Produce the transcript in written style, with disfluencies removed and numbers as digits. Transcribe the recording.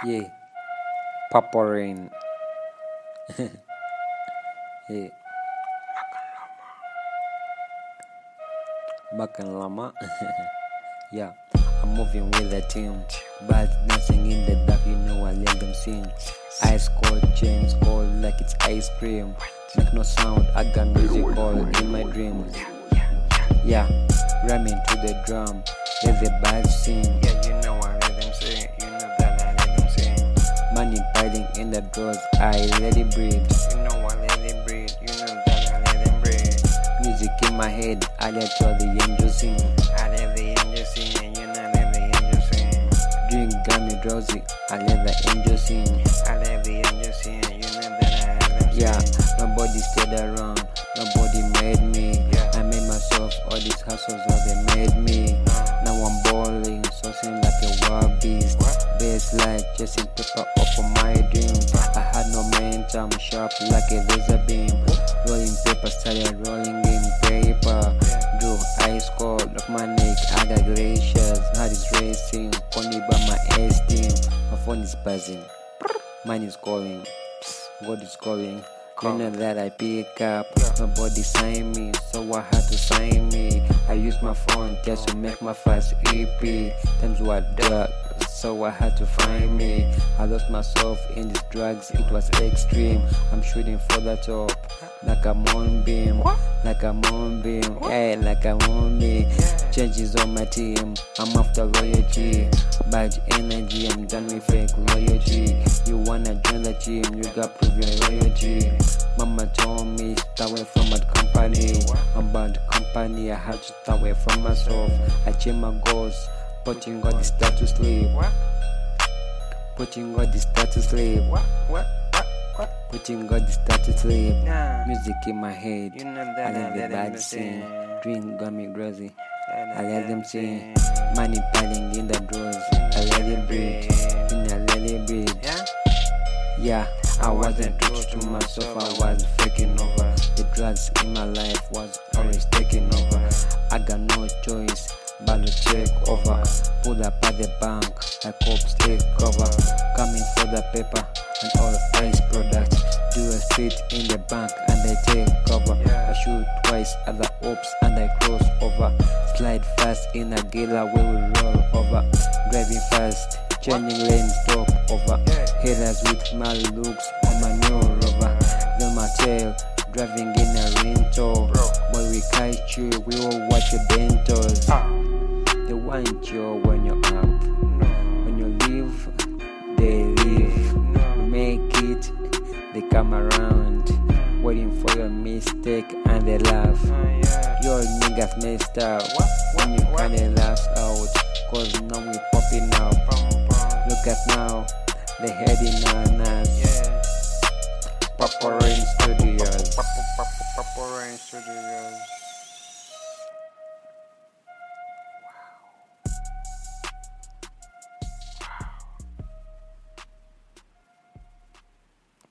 Yeah, Papa Rain. Yeah, Makan Lama. Yeah, I'm moving with the team, but dancing in the dark, you know I let them sing. Ice cold, chains cold like it's ice cream. Make no sound, I got music all in my dreams. Yeah, rhyming to the drum, let the bass sing. Yeah, you know I let them sing. You know that I let them sing. Money piling in the drawers, I let it breathe. You know I let it breathe. You know that I let them breathe. Music in my head, I let all the angels sing. I let the angels sing, and you know I let the angels sing. Drink got me drowsy, I let the angels sing. I let the angels sing, and you know that I let them sing. Yeah, nobody stayed around, nobody made me. Yeah. I made myself, all these hustles, all they made me. Now I'm balling, sourcing like a wild beast. Bass like chasing paper off of my dreams. I had no momentum, sharp like a laser beam. Rolling paper, started rolling in paper. Drew ice cold off my neck, I got glaciers. Heart is racing, only by my esteem. My phone is buzzing, mine is calling, God is calling. You know that I pick up, nobody sign me, so I had to sign me. I use my phone just to make my first EP. Times were dark, so I had to find me. I lost myself in these drugs, it was extreme. I'm shooting for the top, like a moonbeam, like a moonbeam, yeah, like a moonbeam. Changes on my team, I'm after loyalty, bad energy, I'm done with fake loyalty. You wanna join the team, you got prove your loyalty. Mama told me stay away from bad company. I'm bad company, I had to stay away from myself. I changed my goals, putting all this stuff to sleep. Putting all this stuff to sleep. Putting all this stuff to sleep. Nah. Music in my head, You know I that let the them bad sing. Drink got me crazy, I I let them sing. Money piling in the drawers, I let it breathe. And I let it breathe. Yeah? Yeah, I wasn't true to myself, I was faking over. The drugs in my life was always taking over. I got no choice but to take over. Pull up at the bank, I cops take cover. Coming for the paper and all ice products. Do a sit in the bank and I take cover. I shoot twice at the ops and I cross over. Slide fast in a gala where we roll over. Driving fast, changing lanes, stop over. Haters with my looks on my new rover. Then my tail, driving in a rental. When we catch you, we will watch your dentals. They want you when you're up. When you leave, they leave. You make it, they come around. Waiting for your mistake and they laugh. Your niggas messed up when you kinda laugh out. Cause now we popping up. Look at now, they heading on us. Papa Rain Studios. Papa Rain Studios.